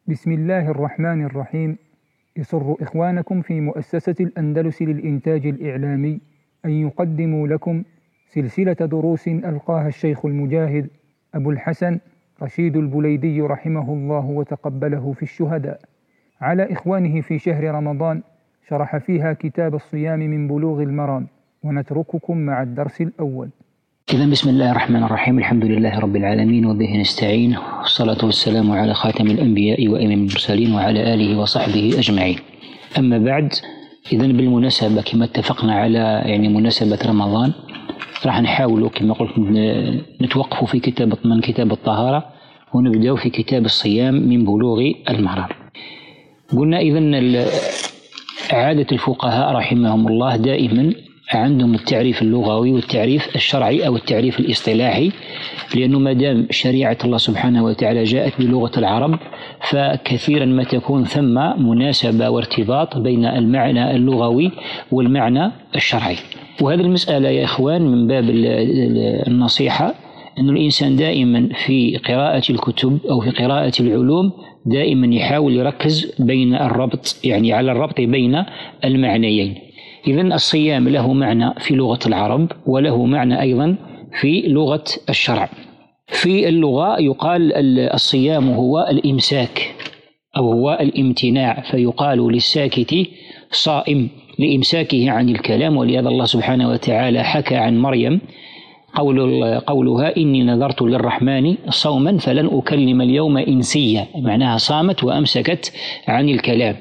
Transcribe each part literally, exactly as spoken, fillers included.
بسم الله الرحمن الرحيم. يسر إخوانكم في مؤسسة الأندلس للإنتاج الإعلامي أن يقدموا لكم سلسلة دروس ألقاها الشيخ المجاهد أبو الحسن رشيد البليدي رحمه الله وتقبله في الشهداء على إخوانه في شهر رمضان، شرح فيها كتاب الصيام من بلوغ المرام، ونترككم مع الدرس الأول. إذن بسم الله الرحمن الرحيم، الحمد لله رب العالمين وبه نستعين، والصلاة والسلام على خاتم الأنبياء وإمام المرسلين وعلى آله وصحبه أجمعين. أما بعد، إذن بالمناسبة كما اتفقنا على يعني مناسبة رمضان راح نحاول كما قلت نتوقف في كتاب من كتاب الطهارة ونبدأ في كتاب الصيام من بلوغ المرام. قلنا إذن عادة الفقهاء رحمهم الله دائما عندهم التعريف اللغوي والتعريف الشرعي أو التعريف الاصطلاحي، لأنه ما دام شريعة الله سبحانه وتعالى جاءت بلغة العرب فكثيرا ما تكون ثم مناسبة وارتباط بين المعنى اللغوي والمعنى الشرعي. وهذه المسألة يا إخوان من باب النصيحة أن الإنسان دائما في قراءة الكتب أو في قراءة العلوم دائما يحاول يركز بين الربط، يعني على الربط بين المعنيين. إذن الصيام له معنى في لغة العرب وله معنى أيضا في لغة الشرع. في اللغة يقال الصيام هو الإمساك أو هو الامتناع، فيقال للساكت صائم لإمساكه عن الكلام، ولهذا الله سبحانه وتعالى حكى عن مريم قول قولها إني نذرت للرحمن صوما فلن أكلم اليوم إنسيا، معناها صامت وأمسكت عن الكلام.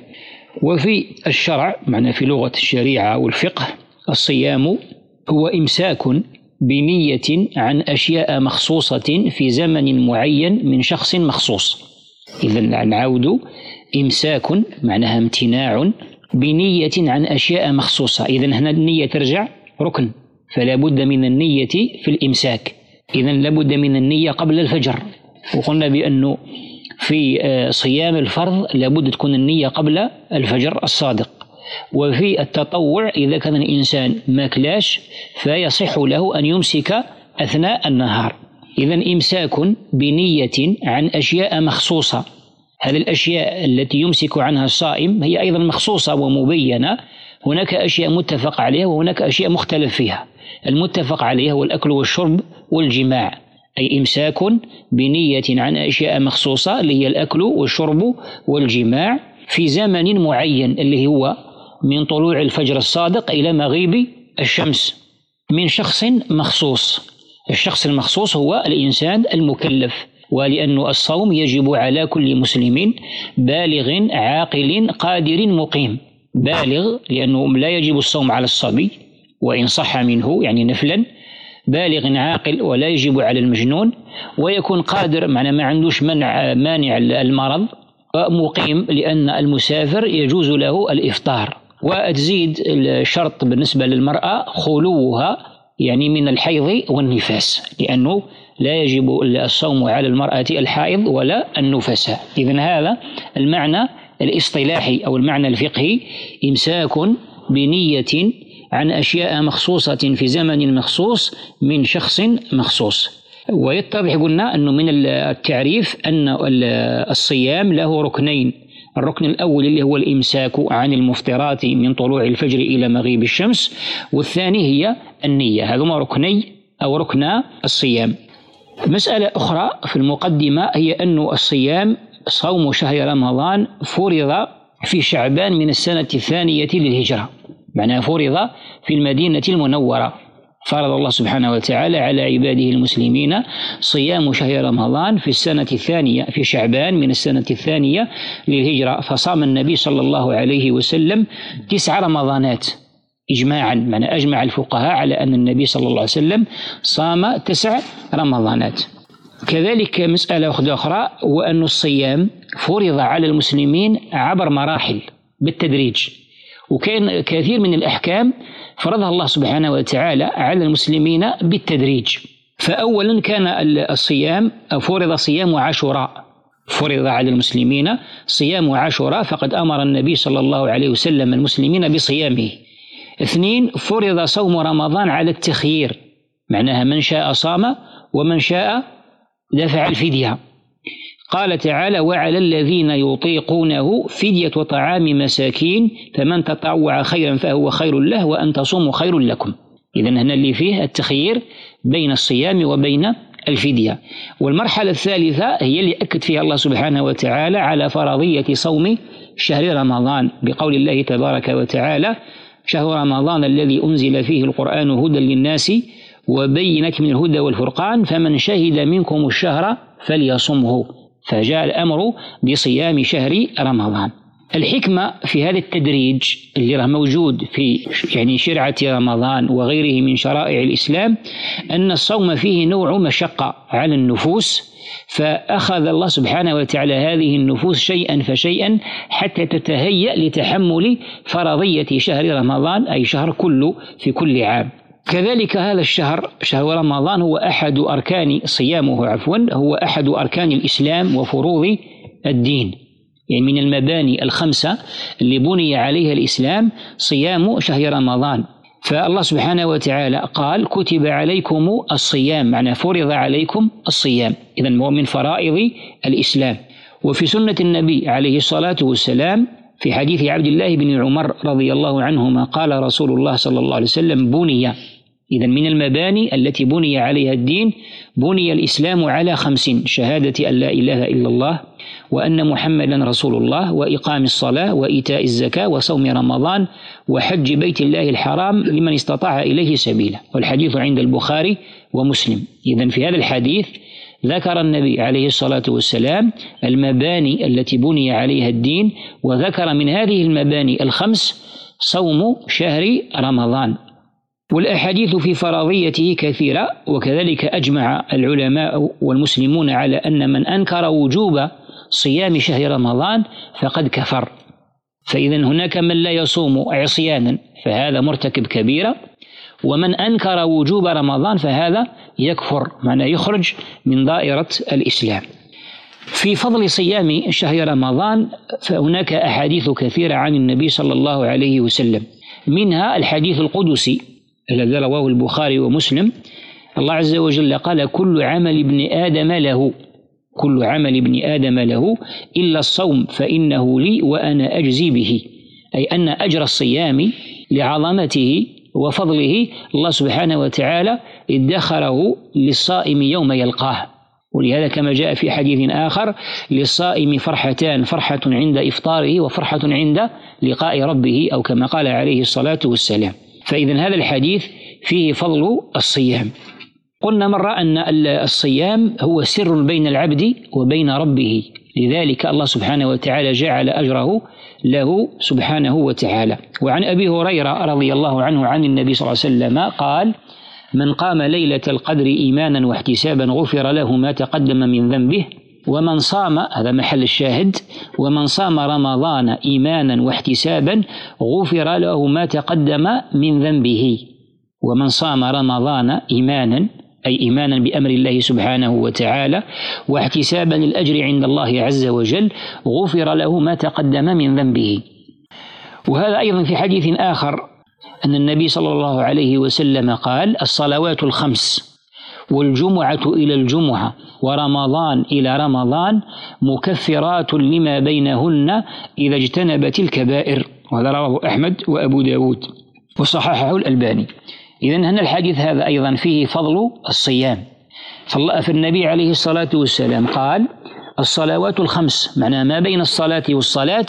وفي الشرع معنى في لغة الشريعة والفقه الصيام هو إمساك بنية عن أشياء مخصوصة في زمن معين من شخص مخصوص. إذن نعود إمساك معناها امتناع بنية عن أشياء مخصوصة. إذن هنا النية ترجع ركن، فلا بد من النية في الإمساك. إذن لابد من النية قبل الفجر، وقلنا بأنه في صيام الفرض لابد تكون النية قبل الفجر الصادق. وفي التطوع إذا كان الإنسان ماكلاش فيصح له أن يمسك أثناء النهار. إذن إمساك بنية عن أشياء مخصوصة. هذه الأشياء التي يمسك عنها الصائم هي أيضا مخصوصة ومبينة، هناك أشياء متفق عليها وهناك أشياء مختلف فيها. المتفق عليها هو الأكل والشرب والجماع، أي إمساك بنية عن أشياء مخصوصة اللي هي الأكل والشرب والجماع في زمن معين اللي هو من طلوع الفجر الصادق إلى مغيب الشمس من شخص مخصوص. الشخص المخصوص هو الإنسان المكلف، ولأن الصوم يجب على كل مسلم بالغ عاقل قادر مقيم. بالغ لأنه لا يجب الصوم على الصبي وإن صح منه يعني نفلا، بالغ عاقل ولا يجب على المجنون، ويكون قادر معنى ما عندوش منع مانع المرض، ومقيم لأن المسافر يجوز له الإفطار. وتزيد الشرط بالنسبة للمرأة خلوها يعني من الحيض والنفاس، لأنه لا يجب الصوم على المرأة الحائض ولا النفساء. إذن هذا المعنى الاصطلاحي أو المعنى الفقهي، إمساك بنية عن أشياء مخصوصة في زمن مخصوص من شخص مخصوص. ويتضح قلنا أنه من التعريف أن الصيام له ركنين. الركن الأول اللي هو الإمساك عن المفطرات من طلوع الفجر إلى مغيب الشمس، والثاني هي النية. هذوما ركني أو ركنا الصيام. مسألة أخرى في المقدمة هي أن الصيام صوم شهر رمضان فرض في شعبان من السنة الثانية للهجرة، معناها فرض في المدينة المنورة. فرض الله سبحانه وتعالى على عباده المسلمين صيام شهر رمضان في السنة الثانية في شعبان من السنة الثانية للهجرة، فصام النبي صلى الله عليه وسلم تسع رمضانات إجماعا، معنى أجمع الفقهاء على أن النبي صلى الله عليه وسلم صام تسع رمضانات. كذلك مسألة أخرى وأن الصيام فرض على المسلمين عبر مراحل بالتدريج، وكان كثير من الأحكام فرضها الله سبحانه وتعالى على المسلمين بالتدريج. فأولا كان الصيام فرض صيام عاشوراء، فرض على المسلمين صيام عاشوراء، فقد أمر النبي صلى الله عليه وسلم المسلمين بصيامه. اثنين، فرض صوم رمضان على التخيير، معناها من شاء صام ومن شاء دفع الفدية. قال تعالى: وعلى الذين يطيقونه فدية طعام مساكين فمن تطوع خيرا فهو خير له وأن تصوموا خير لكم. إذن هنا اللي فيه التخيير بين الصيام وبين الفدية. والمرحلة الثالثة هي اللي أكد فيها الله سبحانه وتعالى على فرضية صوم شهر رمضان بقول الله تبارك وتعالى: شهر رمضان الذي أنزل فيه القرآن هدى للناس وبينات من الهدى والفرقان فمن شهد منكم الشهر فليصمه. فجاء الأمر بصيام شهر رمضان. الحكمة في هذا التدريج اللي راه موجود في يعني شرعة رمضان وغيره من شرائع الإسلام أن الصوم فيه نوع مشقة على النفوس، فأخذ الله سبحانه وتعالى هذه النفوس شيئا فشيئا حتى تتهيأ لتحمل فرضية شهر رمضان، أي شهر كله في كل عام. كذلك هذا الشهر شهر رمضان هو أحد أركان صيامه عفوا هو أحد أركان الإسلام وفروض الدين، يعني من المباني الخمسة اللي بني عليها الإسلام صيام شهر رمضان. فالله سبحانه وتعالى قال: كتب عليكم الصيام، معنى فرض عليكم الصيام، إذن هو من فرائض الإسلام. وفي سنة النبي عليه الصلاة والسلام في حديث عبد الله بن عمر رضي الله عنهما قال رسول الله صلى الله عليه وسلم: بني، إذن من المباني التي بني عليها الدين بني الإسلام على خمس: شهادة أن لا إله إلا الله وأن محمدا رسول الله وإقام الصلاة وإيتاء الزكاة وصوم رمضان وحج بيت الله الحرام لمن استطاع إليه سبيلا. والحديث عند البخاري ومسلم. إذن في هذا الحديث ذكر النبي عليه الصلاة والسلام المباني التي بني عليها الدين، وذكر من هذه المباني الخمس صوم شهر رمضان. والأحاديث في فرضيته كثيرة، وكذلك أجمع العلماء والمسلمون على أن من أنكر وجوب صيام شهر رمضان فقد كفر. فإذا هناك من لا يصوم عصيانا فهذا مرتكب كبيرة، ومن أنكر وجوب رمضان فهذا يكفر، معناه يخرج من دائرة الإسلام. في فضل صيام شهر رمضان فهناك أحاديث كثيرة عن النبي صلى الله عليه وسلم، منها الحديث القدسي الذي رواه البخاري ومسلم. الله عز وجل قال: كل عمل ابن آدم له كل عمل ابن آدم له إلا الصوم فإنه لي وأنا أجزي به، أي أن أجر الصيام لعظمته وفضله الله سبحانه وتعالى ادخره للصائم يوم يلقاه. ولهذا كما جاء في حديث آخر: للصائم فرحتان، فرحة عند إفطاره وفرحة عند لقاء ربه، أو كما قال عليه الصلاة والسلام. فإذن هذا الحديث فيه فضل الصيام. قلنا مرة أن الصيام هو سر بين العبد وبين ربه، لذلك الله سبحانه وتعالى جعل أجره له سبحانه وتعالى. وعن أبي هريرة رضي الله عنه عن النبي صلى الله عليه وسلم قال: من قام ليلة القدر إيمانا واحتسابا غفر له ما تقدم من ذنبه. ومن صام، هذا محل الشاهد، ومن صام رمضان إيمانا واحتسابا غفر له ما تقدم من ذنبه. ومن صام رمضان إيمانا، أي إيمانا بأمر الله سبحانه وتعالى واحتسابا الأجر عند الله عز وجل غفر له ما تقدم من ذنبه. وهذا أيضا في حديث آخر أن النبي صلى الله عليه وسلم قال: الصلوات الخمس والجمعة إلى الجمعة ورمضان إلى رمضان مكفرات لما بينهن إذا اجتنبت الكبائر. وهذا رواه أحمد وأبو داود وصححه الألباني. إذن هنا الحديث هذا أيضا فيه فضل الصيام. فالنبي عليه الصلاة والسلام قال: الصلوات الخمس، معنى ما بين الصلاة والصلاة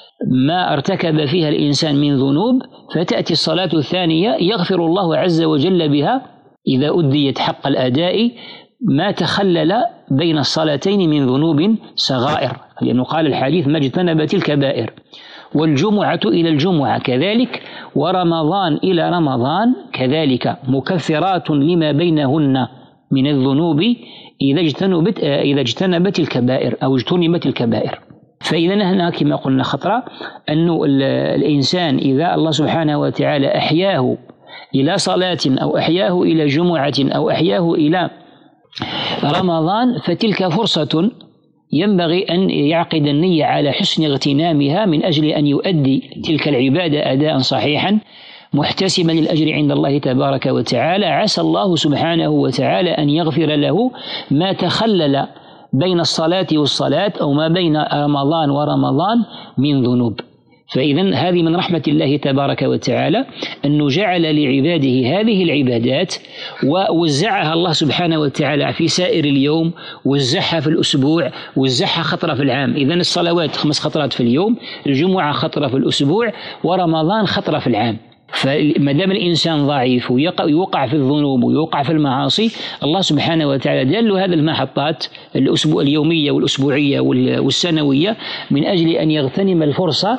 ما ارتكب فيها الإنسان من ذنوب فتأتي الصلاة الثانية يغفر الله عز وجل بها إذا أديت حق الأداء ما تخلل بين الصلاتين من ذنوب صغائر، لأنه قال الحديث: ما اجتنبت الكبائر. والجمعة إلى الجمعة كذلك، ورمضان إلى رمضان كذلك مكفرات لما بينهن من الذنوب إذا اجتنبت إذا اجتنبت الكبائر أو اجتنبت الكبائر. فإذا هنا كما قلنا خطرة أن الإنسان إذا الله سبحانه وتعالى أحياه إلى صلاة أو أحياه إلى جمعة أو أحياه إلى رمضان فتلك فرصة ينبغي أن يعقد النية على حسن اغتنامها من أجل أن يؤدي تلك العبادة أداء صحيحا محتسبا الأجر عند الله تبارك وتعالى. عسى الله سبحانه وتعالى أن يغفر له ما تخلل بين الصلاة والصلاة أو ما بين رمضان ورمضان من ذنوب. فإذن هذه من رحمة الله تبارك وتعالى أنه جعل لعباده هذه العبادات ووزعها الله سبحانه وتعالى في سائر اليوم، وزعها في الأسبوع، وزعها خطرة في العام. إذن الصلوات خمس خطرات في اليوم، الجمعة خطرة في الأسبوع، ورمضان خطرة في العام. فما دام الإنسان ضعيف ويوقع في الذنوب ويوقع في المعاصي، الله سبحانه وتعالى دال له هذه المحطات الأسبوع اليومية والأسبوعية والسنوية من أجل أن يغتنم الفرصة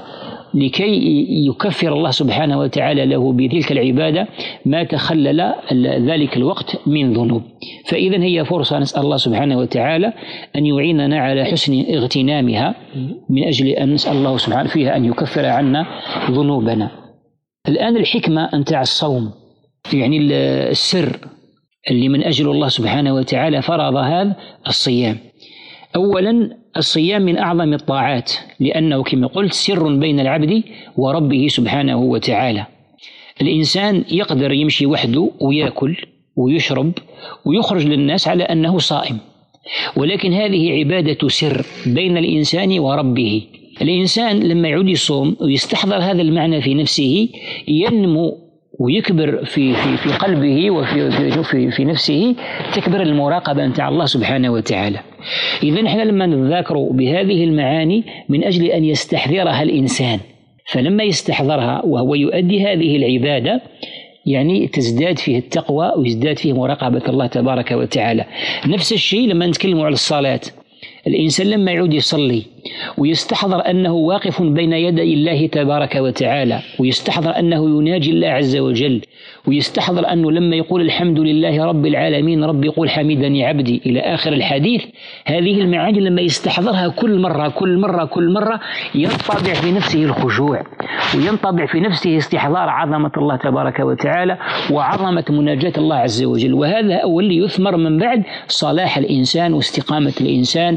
لكي يكفر الله سبحانه وتعالى له بتلك العبادة ما تخلل ذلك الوقت من ذنوب. فإذا هي فرصة، نسأل الله سبحانه وتعالى أن يعيننا على حسن اغتنامها من أجل أن نسأل الله سبحانه فيها أن يكفر عنا ذنوبنا. الآن الحكمة أنت الصوم، يعني السر اللي من أجل الله سبحانه وتعالى فرض هذا الصيام. أولا الصيام من أعظم الطاعات، لأنه كما قلت سر بين العبد وربه سبحانه وتعالى. الإنسان يقدر يمشي وحده ويأكل ويشرب ويخرج للناس على أنه صائم، ولكن هذه عبادة سر بين الإنسان وربه. الإنسان لما يعود يصوم ويستحضر هذا المعنى في نفسه ينمو ويكبر في في في قلبه وفي في, في, في نفسه، تكبر المراقبة نتاع الله سبحانه وتعالى. إذا نحن لما نتذاكر بهذه المعاني من أجل أن يستحضرها الإنسان، فلما يستحضرها وهو يؤدي هذه العبادة يعني تزداد فيه التقوى ويزداد فيه مراقبة الله تبارك وتعالى. نفس الشيء لما نتكلم على الصلاة، الإنسان لما يعود يصلي ويستحضر أنه واقف بين يدي الله تبارك وتعالى، ويستحضر أنه يناجي الله عز وجل، ويستحضر أنه لما يقول الحمد لله رب العالمين رب يقول حمدني عبدي إلى آخر الحديث، هذه المعاني لما يستحضرها كل مرة كل مرة كل مرة ينطبع في نفسه الخشوع، وينطبع في نفسه استحضار عظمة الله تبارك وتعالى وعظمة مناجاة الله عز وجل. وهذا هو اللي يثمر من بعد صلاح الإنسان واستقامة الإنسان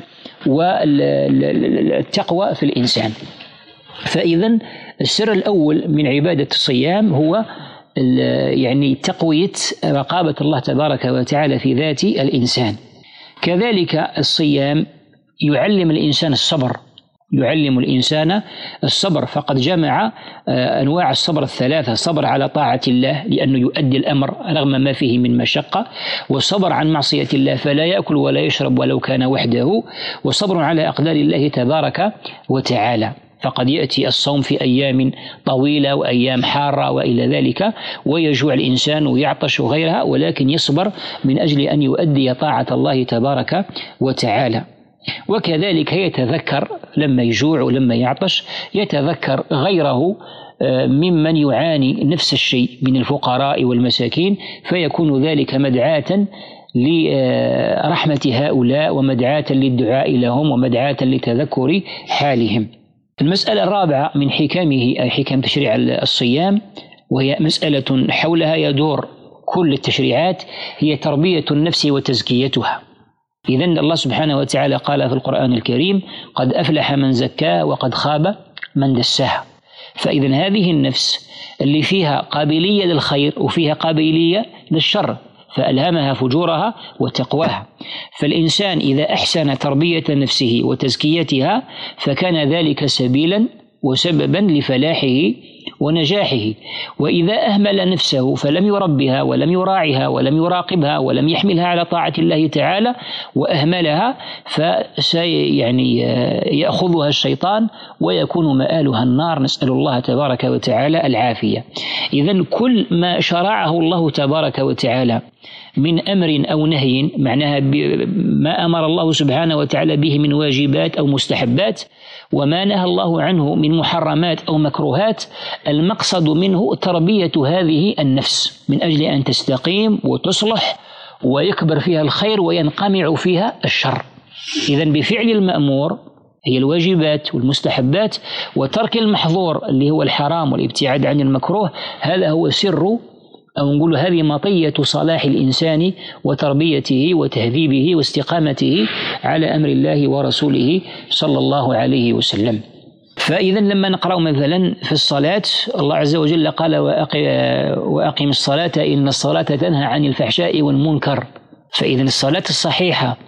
والتقوى في الإنسان. فإذا السر الأول من عبادة الصيام هو يعني تقوية رقابة الله تبارك وتعالى في ذات الإنسان. كذلك الصيام يعلم الإنسان الصبر، يعلم الإنسان الصبر، فقد جمع أنواع الصبر الثلاثة: صبر على طاعة الله لأنه يؤدي الأمر رغم ما فيه من مشقة، وصبر عن معصية الله فلا يأكل ولا يشرب ولو كان وحده، وصبر على أقدار الله تبارك وتعالى. فقد يأتي الصوم في أيام طويلة وأيام حارة وإلى ذلك، ويجوع الإنسان ويعطش وغيرها، ولكن يصبر من أجل أن يؤدي طاعة الله تبارك وتعالى. وكذلك يتذكر لما يجوع ولما يعطش يتذكر غيره ممن يعاني نفس الشيء من الفقراء والمساكين، فيكون ذلك مدعاة لرحمة هؤلاء ومدعاة للدعاء لهم ومدعاة لتذكر حالهم. المسألة الرابعة من حكمه أي حكم تشريع الصيام، وهي مسألة حولها يدور كل التشريعات، هي تربية النفس وتزكيتها. إذن الله سبحانه وتعالى قال في القرآن الكريم: قد أفلح من زكاها وقد خاب من دساها. فإذن هذه النفس اللي فيها قابلية للخير وفيها قابلية للشر، فألهمها فجورها وتقواها. فالإنسان إذا أحسن تربية نفسه وتزكيتها فكان ذلك سبيلا وسببا لفلاحه ونجاحه. وإذا أهمل نفسه فلم يربها ولم يراعها ولم يراقبها ولم يحملها على طاعة الله تعالى وأهملها، فسي يعني يأخذها الشيطان ويكون مآلها النار، نسأل الله تبارك وتعالى العافية. إذن كل ما شرعه الله تبارك وتعالى من أمر أو نهي، معناها ما أمر الله سبحانه وتعالى به من واجبات أو مستحبات، وما نهى الله عنه من محرمات أو مكروهات، المقصد منه تربية هذه النفس من أجل أن تستقيم وتصلح ويكبر فيها الخير وينقمع فيها الشر. إذن بفعل المأمور هي الواجبات والمستحبات، وترك المحظور اللي هو الحرام والابتعاد عن المكروه، هذا هو سر أو نقول هذه مطية صلاح الإنسان وتربيته وتهذيبه واستقامته على أمر الله ورسوله صلى الله عليه وسلم. فإذا لما نقرأ مثلا في الصلاة، الله عز وجل قال: وأقم الصلاة إن الصلاة تنهى عن الفحشاء والمنكر. فإذا الصلاة الصحيحة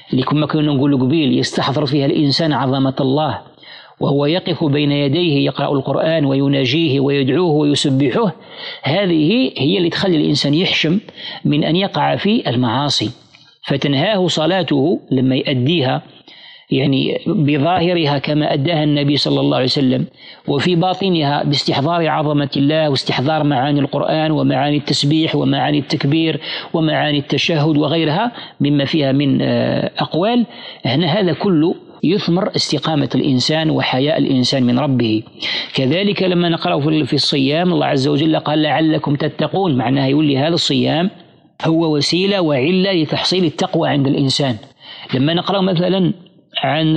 اللي كما كنا نقول قبيل يستحضر فيها الإنسان عظمة الله وهو يقف بين يديه يقرأ القرآن ويناجيه ويدعوه ويسبحه، هذه هي اللي تخلي الإنسان يحشم من أن يقع في المعاصي، فتنهاه صلاته لما يؤديها يعني بظاهرها كما أداها النبي صلى الله عليه وسلم، وفي باطنها باستحضار عظمة الله واستحضار معاني القرآن ومعاني التسبيح ومعاني التكبير ومعاني التشهد وغيرها مما فيها من أقوال. هنا هذا كله يثمر استقامة الإنسان وحياء الإنسان من ربه. كذلك لما نقرأ في الصيام الله عز وجل قال لعلكم تتقون، معناها يقول لي هذا الصيام هو وسيلة وعلة لتحصيل التقوى عند الإنسان. لما نقرأ مثلا عن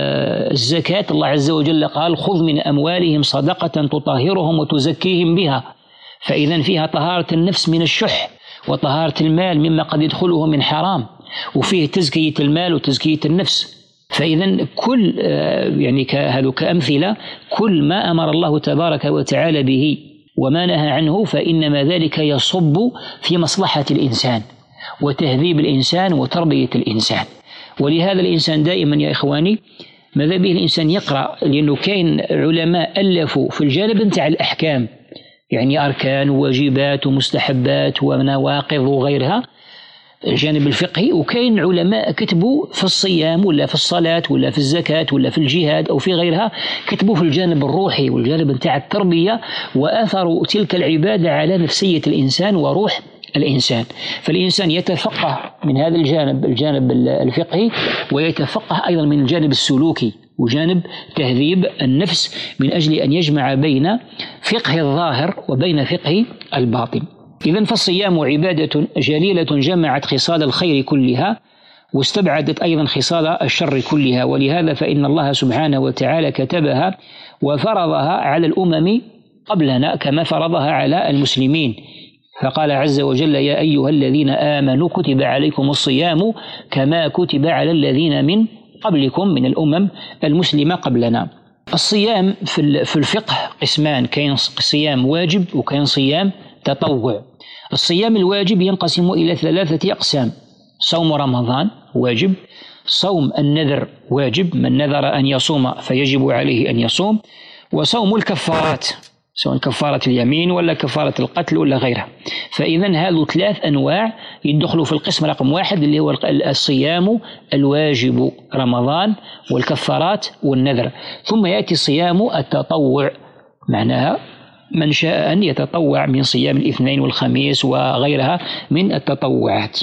الزكاة الله عز وجل قال خذ من أموالهم صدقة تطهرهم وتزكيهم بها، فإذا فيها طهارة النفس من الشح وطهارة المال مما قد يدخله من حرام، وفيه تزكية المال وتزكية النفس. فإذا كل يعني هذا كأمثلة كل ما أمر الله تبارك وتعالى به وما نهى عنه فإنما ذلك يصب في مصلحة الإنسان وتهذيب الإنسان وتربية الإنسان. ولهذا الإنسان دائما يا إخواني ماذا به الإنسان يقرأ، لأنه كاين علماء ألفوا في الجانب نتاع الأحكام يعني أركان وواجبات ومستحبات ونواقض وغيرها الجانب الفقهي، وكاين علماء كتبوا في الصيام ولا في الصلاة ولا في الزكاة ولا في الجهاد أو في غيرها كتبوا في الجانب الروحي والجانب نتاع التربية وأثروا تلك العبادة على نفسية الإنسان وروح الإنسان. فالإنسان يتفقه من هذا الجانب الجانب الفقهي ويتفقه أيضا من الجانب السلوكي وجانب تهذيب النفس من أجل أن يجمع بين فقه الظاهر وبين فقه الباطن. إذن فالصيام عبادة جليلة جمعت خصال الخير كلها واستبعدت أيضا خصال الشر كلها، ولهذا فإن الله سبحانه وتعالى كتبها وفرضها على الأمم قبلنا كما فرضها على المسلمين، فقال عز وجل يا أيها الذين آمنوا كتب عليكم الصيام كما كتب على الذين من قبلكم من الأمم المسلمة قبلنا. الصيام في الفقه قسمان، كاين صيام واجب وكاين صيام تطوع. الصيام الواجب ينقسم إلى ثلاثة أقسام: صوم رمضان واجب، صوم النذر واجب من نذر أن يصوم فيجب عليه أن يصوم، وصوم الكفارات سواء كفارة اليمين ولا كفارة القتل ولا غيرها. فإذا هذو ثلاث أنواع يدخلوا في القسم رقم واحد اللي هو الصيام الواجب رمضان والكفارات والنذر. ثم يأتي صيام التطوع، معناها من شاء أن يتطوع من صيام الاثنين والخميس وغيرها من التطوعات.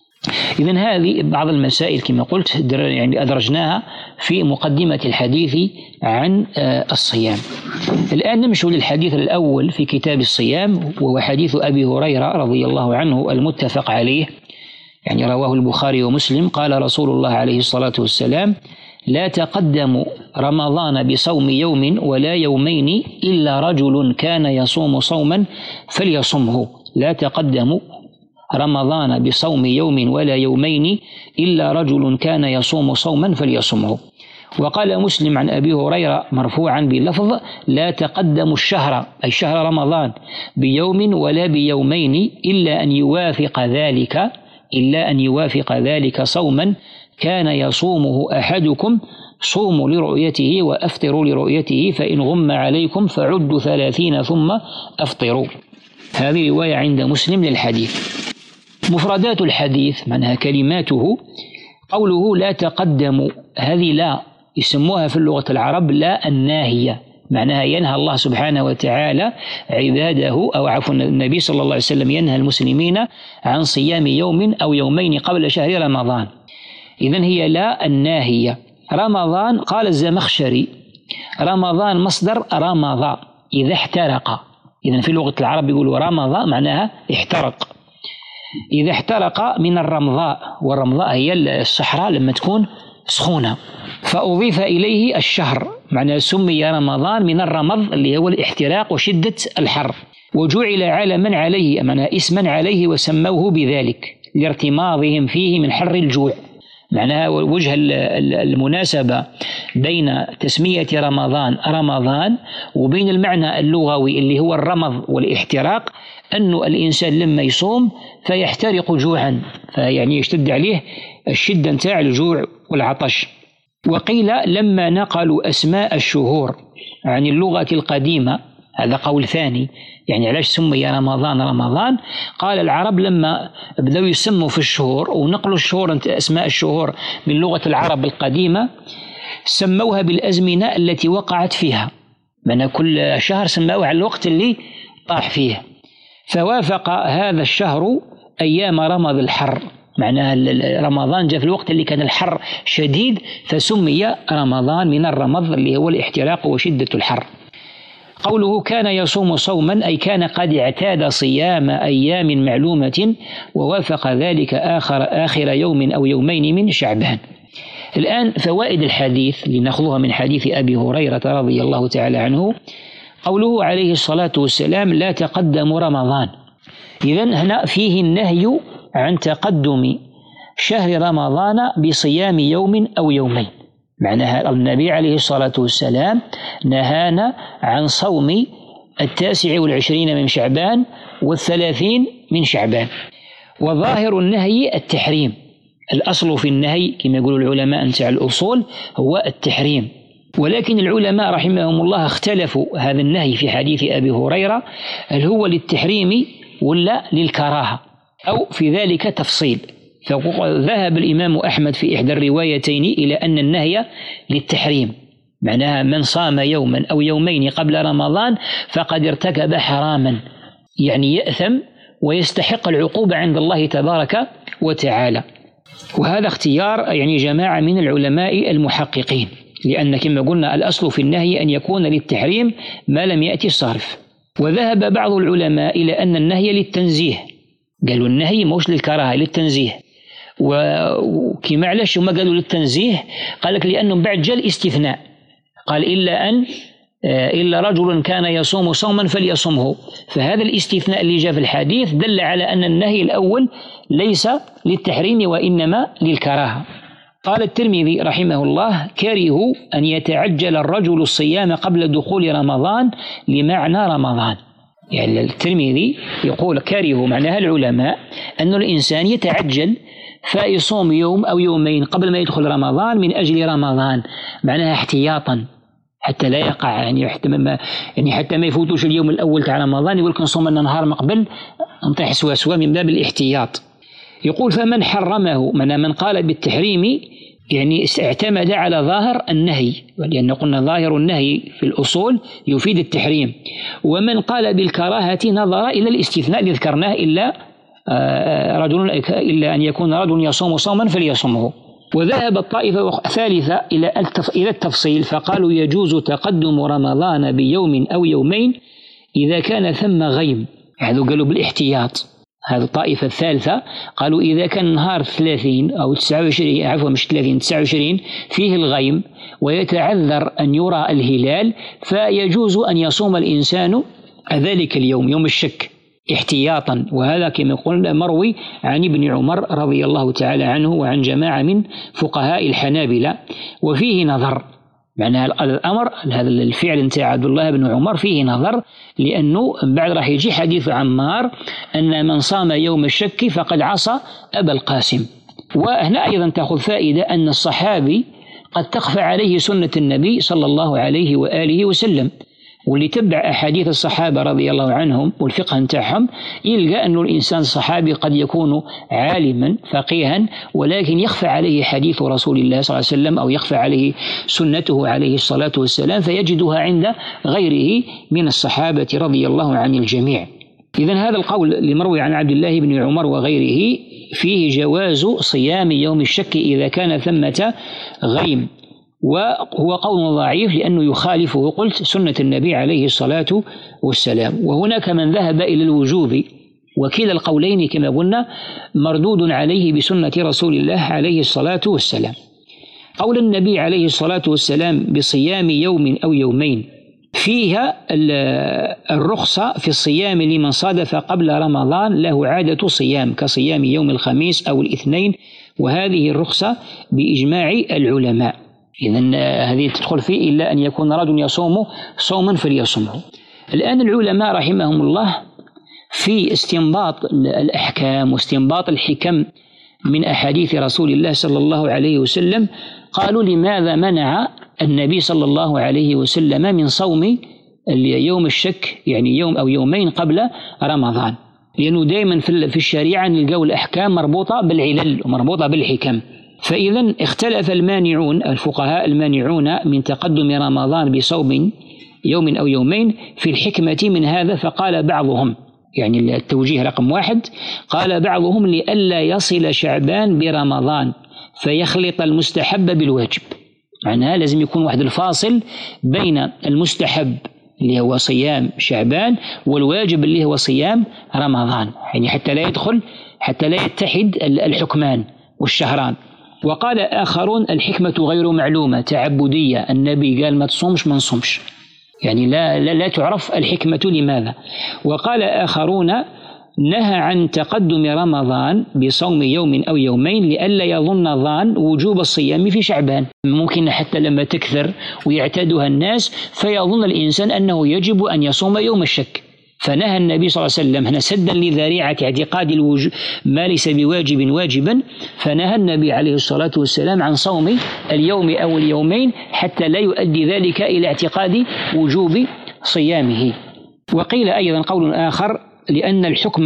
إذن هذه بعض المسائل كما قلت يعني أدرجناها في مقدمة الحديث عن الصيام. الآن نمشي للحديث الأول في كتاب الصيام، وهو حديث أبي هريرة رضي الله عنه المتفق عليه، يعني رواه البخاري ومسلم. قال رسول الله عليه الصلاة والسلام: لا تقدم رمضان بصوم يوم ولا يومين إلا رجل كان يصوم صوما فليصمه. لا تقدم رمضان بصوم يوم ولا يومين إلا رجل كان يصوم صوما فليصمه. وقال مسلم عن أبي هريرة مرفوعا بلفظ: لا تقدم الشهر أي شهر رمضان بيوم ولا بيومين إلا أن يوافق ذلك إلا أن يوافق ذلك صوما كان يصومه أحدكم، صوموا لرؤيته وأفطروا لرؤيته، فإن غم عليكم فعدوا ثلاثين ثم أفطروا. هذه رواية عند مسلم للحديث. مفردات الحديث معناها كلماته: قوله لا تقدم، هذه لا يسموها في اللغة العرب لا الناهية، معناها ينهى الله سبحانه وتعالى عباده أو عفوا النبي صلى الله عليه وسلم ينهى المسلمين عن صيام يوم أو يومين قبل شهر رمضان. إذن هي لا الناهية. رمضان قال الزمخشري: رمضان مصدر رمض إذا احترق. إذن في لغة العرب يقولوا رمض معناها احترق، إذا احترق من الرمضاء، والرمضاء هي الصحراء لما تكون سخونة، فأضيف إليه الشهر، معناه سمي رمضان من الرمض اللي هو الاحتراق وشدة الحر، وجعل علما عليه، معناه اسما عليه وسموه بذلك لارتماضهم فيه من حر الجوع. معناها وجه المناسبة بين تسمية رمضان رمضان وبين المعنى اللغوي اللي هو الرمض والاحتراق، أنه الإنسان لما يصوم فيحترق جوعا، فيعني يشتد عليه الشدة نتاع الجوع والعطش. وقيل لما نقلوا أسماء الشهور عن اللغة القديمة، هذا قول ثاني، يعني علاش سمي رمضان رمضان؟ قال العرب لما بدأوا يسموا في الشهور ونقلوا الشهور أسماء الشهور من لغة العرب القديمة سموها بالأزمنة التي وقعت فيها، من كل شهر سموه على الوقت اللي طاح فيه، فوافق هذا الشهر أيام رمض الحر، معناها رمضان جاء في الوقت اللي كان الحر شديد فسمي رمضان من الرمض اللي هو الاحتراق وشدة الحر. قوله كان يصوم صوما أي كان قد اعتاد صيام أيام معلومة ووافق ذلك آخر, آخر يوم أو يومين من شعبان. الآن فوائد الحديث لنأخذها من حديث أبي هريرة رضي الله تعالى عنه. قوله عليه الصلاة والسلام لا تقدم رمضان، إذن هنا فيه النهي عن تقدم شهر رمضان بصيام يوم أو يومين، معناها النبي عليه الصلاة والسلام نهانا عن صوم التاسع والعشرين من شعبان والثلاثين من شعبان. وظاهر النهي التحريم، الأصل في النهي كما يقول العلماء نتاع الأصول هو التحريم، ولكن العلماء رحمهم الله اختلفوا هذا النهي في حديث أبي هريرة هل هو للتحريم ولا للكراهة أو في ذلك تفصيل. فذهب الإمام أحمد في إحدى الروايتين إلى أن النهي للتحريم، معناها من صام يوما أو يومين قبل رمضان فقد ارتكب حراما، يعني يأثم ويستحق العقوبة عند الله تبارك وتعالى. وهذا اختيار يعني جماعة من العلماء المحققين، لأن كما قلنا الأصل في النهي أن يكون للتحريم ما لم يأتي الصارف. وذهب بعض العلماء إلى أن النهي للتنزيه، قالوا النهي مش للكراهة للتنزيه. وكما علاش هما قالوا للتنزيه؟ قال لك لأنه بعد جاء الاستثناء، قال إلا أن إلا رجل كان يصوم صوما فليصمه، فهذا الاستثناء اللي جاء في الحديث دل على أن النهي الأول ليس للتحريم وإنما للكراهة. قال الترمذي رحمه الله كرهوا أن يتعجل الرجل الصيام قبل دخول رمضان لمعنى رمضان، يعني الترمذي يقول كرهوا معناها العلماء أن الإنسان يتعجل فيصوم يوم أو يومين قبل ما يدخل رمضان من أجل رمضان، معناها احتياطا حتى لا يقع يعني حتى ما يعني حتى ما يفوتوش اليوم الأول تاع رمضان يقول لك نصوم لنا نهار مقبل نطيح سوا سوا من باب الاحتياط. يقول فمن حرمه، من من قال بالتحريم يعني اعتمد على ظاهر النهي، لأن قلنا ظاهر النهي في الأصول يفيد التحريم، ومن قال بالكراهة نظر إلى الاستثناء الذي ذكرناه إلا رجل إلا أن يكون رجل يصوم صوما فليصومه. وذهب الطائفة الثالثة إلى إلى التفصيل فقالوا يجوز تقدم رمضان بيوم أو يومين إذا كان ثم غيم، هذا قالوا بالاحتياط. هذه الطائفة الثالثة قالوا إذا كان نهار ثلاثين أو تسعة وعشرين عفوا مش ثلاثين تسعة وعشرين فيه الغيم ويتعذر أن يرى الهلال فيجوز أن يصوم الإنسان ذلك اليوم يوم الشك احتياطا. وهذا كما قلنا مروي عن ابن عمر رضي الله تعالى عنه وعن جماعة من فقهاء الحنابلة. وفيه نظر، معنى الأمر هذا الفعل نتاع عبد الله بن عمر فيه نظر، لأنه بعد راح يجي حديث عمار أن من صام يوم الشك فقد عصى أبا القاسم. وهنا أيضا تأخذ فائدة أن الصحابي قد تخفى عليه سنة النبي صلى الله عليه وآله وسلم، واللي تبع أحاديث الصحابة رضي الله عنهم والفقه نتاعهم يلقى أن الإنسان الصحابي قد يكون عالما فقيها ولكن يخفى عليه حديث رسول الله صلى الله عليه وسلم أو يخفى عليه سنته عليه الصلاة والسلام فيجدها عند غيره من الصحابة رضي الله عن الجميع. إذن هذا القول المروي عن عبد الله بن عمر وغيره فيه جواز صيام يوم الشك إذا كان ثمة غيم، وهو قول ضعيف لأنه يخالفه قلت سنة النبي عليه الصلاة والسلام. وهناك من ذهب إلى الوجوب، وكلا القولين كما قلنا مردود عليه بسنة رسول الله عليه الصلاة والسلام. قول النبي عليه الصلاة والسلام بصيام يوم أو يومين فيها الرخصة في الصيام لمن صادف قبل رمضان له عادة صيام كصيام يوم الخميس أو الاثنين وهذه الرخصة بإجماع العلماء. إذن هذه تدخل فيه إلا أن يكون رجل يصوم صوما فليصومه. الآن العلماء رحمهم الله في استنباط الأحكام واستنباط الحكم من أحاديث رسول الله صلى الله عليه وسلم قالوا لماذا منع النبي صلى الله عليه وسلم من صوم يوم الشك، يعني يوم أو يومين قبل رمضان؟ لأنه دائما في الشريعة نلقوا الأحكام مربوطة بالعلل ومربوطة بالحكم. فإذا اختلف المانعون الفقهاء المانعون من تقدم رمضان بصوم يوم أو يومين في الحكمة من هذا، فقال بعضهم، يعني التوجيه رقم واحد، قال بعضهم لئلا يصل شعبان برمضان فيخلط المستحب بالواجب. معناها لازم يكون واحد الفاصل بين المستحب اللي هو صيام شعبان والواجب اللي هو صيام رمضان، يعني حتى لا يدخل حتى لا يتحد الحكمان والشهران. وقال آخرون الحكمة غير معلومة تعبدية، النبي قال ما تصومش ما نصومش، يعني لا, لا, لا تعرف الحكمة لماذا. وقال آخرون نهى عن تقدم رمضان بصوم يوم أو يومين لئلا يظن ظان وجوب الصيام في شعبان، ممكن حتى لما تكثر ويعتادها الناس فيظن الإنسان أنه يجب أن يصوم يوم الشك، فنهى النبي صلى الله عليه وسلم هنا سدا لذريعة اعتقاد الوجوب ما ليس بواجب واجبا، فنهى النبي عليه الصلاة والسلام عن صوم اليوم أو اليومين حتى لا يؤدي ذلك إلى اعتقاد وجوب صيامه. وقيل أيضا قول آخر لأن الحكم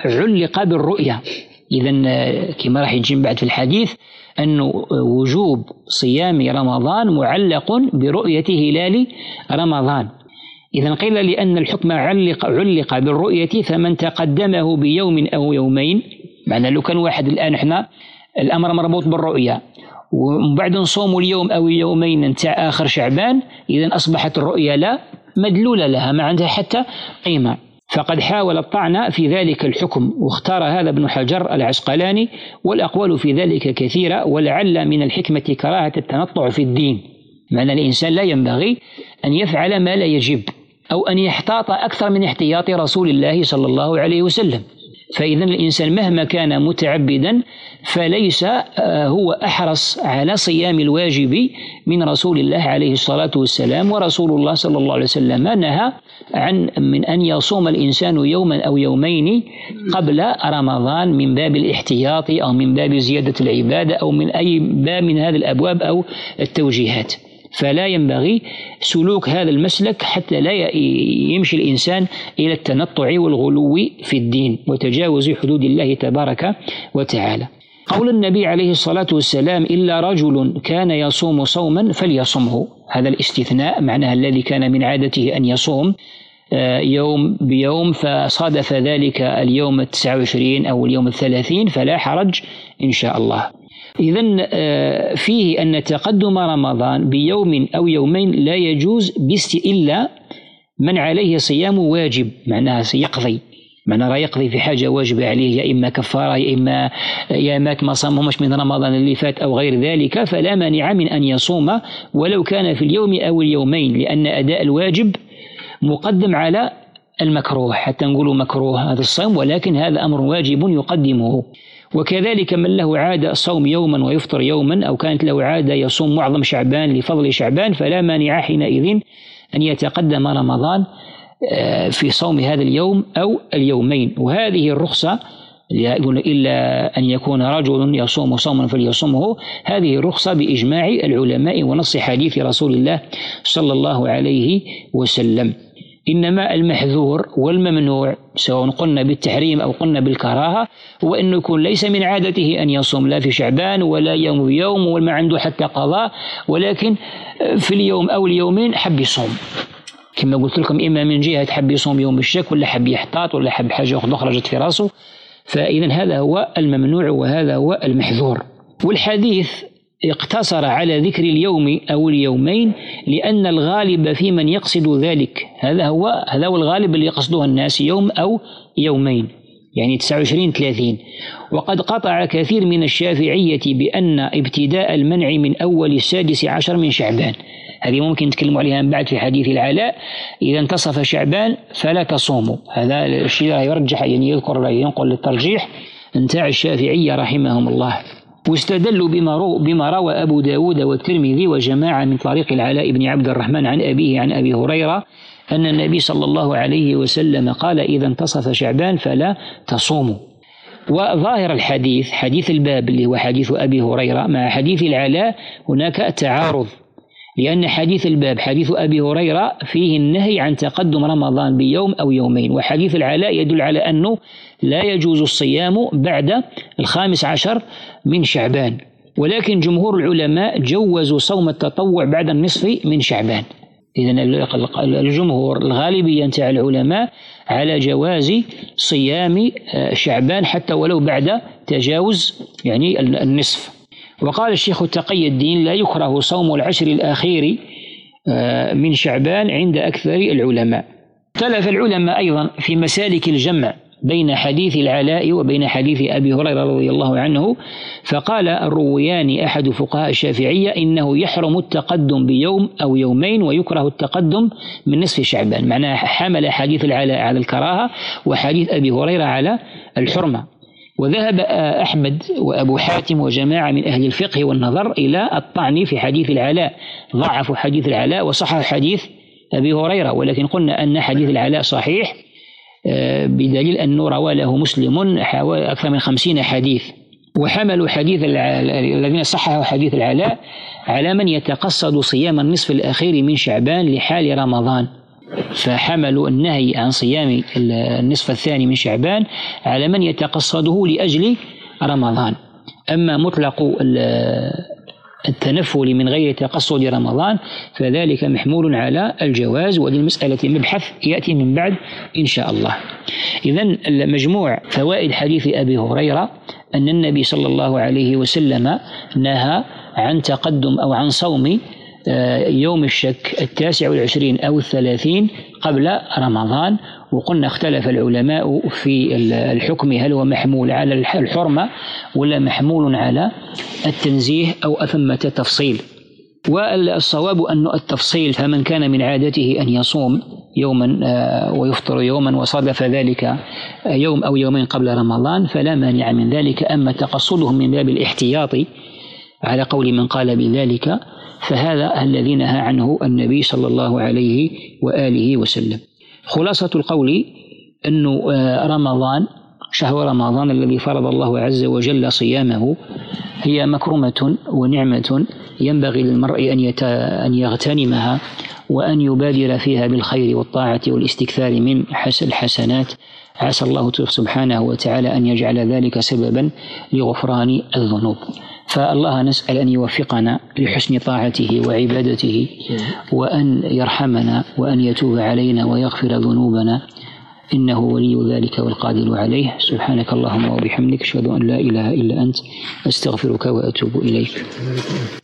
علق بالرؤية، إذن كما راح يجي بعد في الحديث أن وجوب صيام رمضان معلق برؤية هلال رمضان. إذن قيل لأن الحكم علق, علق بالرؤية، فمن تقدمه بيوم أو يومين، معنى لو كان واحد الآن احنا الأمر مربوط بالرؤية وبعد نصوم اليوم أو اليومين نتاع آخر شعبان، إذن أصبحت الرؤية لا مدلولة لها، ما عندها حتى قيمة. فقد حاول الطعن في ذلك الحكم، واختار هذا ابن حجر العسقلاني، والأقوال في ذلك كثيرة، ولعل من الحكمة كراهة التنطع في الدين، معنى الإنسان لا ينبغي أن يفعل ما لا يجب أو أن يحتاط أكثر من احتياط رسول الله صلى الله عليه وسلم. فإذا الإنسان مهما كان متعبدا فليس هو أحرص على صيام الواجب من رسول الله عليه الصلاة والسلام. ورسول الله صلى الله عليه وسلم نهى عن من أن يصوم الإنسان يوما أو يومين قبل رمضان من باب الاحتياط أو من باب زيادة العبادة أو من أي باب من هذه الأبواب أو التوجيهات. فلا ينبغي سلوك هذا المسلك حتى لا يمشي الإنسان إلى التنطع والغلو في الدين وتجاوز حدود الله تبارك وتعالى. قول النبي عليه الصلاة والسلام إلا رجل كان يصوم صوما فليصمه، هذا الاستثناء معناها الذي كان من عادته أن يصوم يوم بيوم فصادف ذلك اليوم التسعة وعشرين أو اليوم الثلاثين فلا حرج إن شاء الله. إذن فيه أن تقدم رمضان بيوم أو يومين لا يجوز بست إلا من عليه صيام واجب، معناها سيقضي، معناها يقضي في حاجة واجبة عليه، يا إما كفارة يا إما يا مات ما صامهمش من رمضان اللي فات أو غير ذلك، فلا مانع من أن يصوم ولو كان في اليوم أو اليومين، لأن أداء الواجب مقدم على المكروه، حتى نقول مكروه هذا الصوم ولكن هذا أمر واجب يقدمه. وكذلك من له عادة صوم يوما ويفطر يوما، أو كانت له عادة يصوم معظم شعبان لفضل شعبان، فلا مانع حينئذ أن يتقدم رمضان في صوم هذا اليوم أو اليومين. وهذه الرخصة إلا أن يكون رجل يصوم صوما فليصومه، هذه الرخصة بإجماع العلماء ونص حديث رسول الله صلى الله عليه وسلم. إنما المحذور والممنوع سواء قلنا بالتحريم أو قلنا بالكراهة هو أنه يكون ليس من عادته أن يصوم لا في شعبان ولا يوم بيوم وما عنده حتى قضاء، ولكن في اليوم أو اليومين حب يصوم كما قلت لكم، إما من جهة حب يصوم يوم الشك ولا حب يحتاط ولا حب حاجة أخرى خرجت في رأسه، فإذا هذا هو الممنوع وهذا هو المحذور. والحديث اقتصر على ذكر اليوم أو اليومين لأن الغالب في من يقصد ذلك هذا هو هذا هو الغالب اللي يقصده الناس يوم أو يومين، يعني تسعة وعشرين ثلاثين. وقد قطع كثير من الشافعية بأن ابتداء المنع من أول السادس عشر من شعبان، هذه ممكن نتكلم عليها من بعد في حديث العلاء، إذا انتصف شعبان فلا تصوموا، هذا الشيء يرجح يعني يذكر ينقل للترجيح نتاع الشافعية رحمهم الله. واستدلوا بما, بما روى أبو داود والترمذي وجماعة من طريق العلاء بن عبد الرحمن عن أبيه عن أبي هريرة أن النبي صلى الله عليه وسلم قال: إذا انتصف شعبان فلا تصوموا. وظاهر الحديث، حديث الباب اللي هو حديث أبي هريرة مع حديث العلاء هناك تعارض، لأن حديث الباب حديث أبي هريرة فيه النهي عن تقدم رمضان بيوم أو يومين، وحديث العلاء يدل على أنه لا يجوز الصيام بعد الخامس عشر من شعبان. ولكن جمهور العلماء جوزوا صوم التطوع بعد النصف من شعبان. إذن الجمهور الغالبية نتاع العلماء على جواز صيام شعبان حتى ولو بعد تجاوز يعني النصف. وقال الشيخ تقي الدين: لا يكره صوم العشر الأخير من شعبان عند أكثر العلماء. اختلف العلماء أيضا في مسالك الجمع بين حديث العلاء وبين حديث أبي هريرة رضي الله عنه، فقال الرويان أحد فقهاء الشافعية إنه يحرم التقدم بيوم أو يومين ويكره التقدم من نصف شعبان، معناه حمل حديث العلاء على الكراهة وحديث أبي هريرة على الحرمة. وذهب أحمد وأبو حاتم وجماعة من أهل الفقه والنظر إلى الطعن في حديث العلاء، ضعفوا حديث العلاء وصححوا حديث أبي هريرة، ولكن قلنا أن حديث العلاء صحيح بدليل أنه روى له مسلم حوالي أكثر من خمسين حديث. وحملوا حديث الذين صححوا حديث العلاء على من يتقصد صيام النصف الأخير من شعبان لحال رمضان، فحملوا النهي عن صيام النصف الثاني من شعبان على من يتقصده لأجل رمضان. أما مطلق التنفل من غير تقصد رمضان فذلك محمول على الجواز، وللمسألة مبحث يأتي من بعد إن شاء الله. إذن مجموع فوائد حديث أبي هريرة أن النبي صلى الله عليه وسلم نهى عن تقدم أو عن صوم يوم الشك التاسع والعشرين أو الثلاثين قبل رمضان. وقلنا اختلف العلماء في الحكم، هل هو محمول على الحرمة ولا محمول على التنزيه أو أثمة تفصيل. والصواب أن التفصيل، فمن كان من عادته أن يصوم يوما ويفطر يوما وصادف ذلك يوم أو يومين قبل رمضان فلا مانع من ذلك. أما تقصدهم من باب الاحتياط على قول من قال بذلك فهذا الذي نهى عنه النبي صلى الله عليه وآله وسلم. خلاصة القول أن رمضان، شهر رمضان الذي فرض الله عز وجل صيامه، هي مكرمة ونعمة ينبغي للمرء أن يغتنمها وأن يبادر فيها بالخير والطاعة والاستكثار من الحسنات. عسى الله سبحانه وتعالى أن يجعل ذلك سببا لغفران الذنوب. فالله نسأل أن يوفقنا لحسن طاعته وعبادته، وأن يرحمنا وأن يتوب علينا ويغفر ذنوبنا، إنه ولي ذلك والقادر عليه. سبحانك اللهم وبحمدك، أشهد أن لا إله إلا أنت، أستغفرك وأتوب إليك.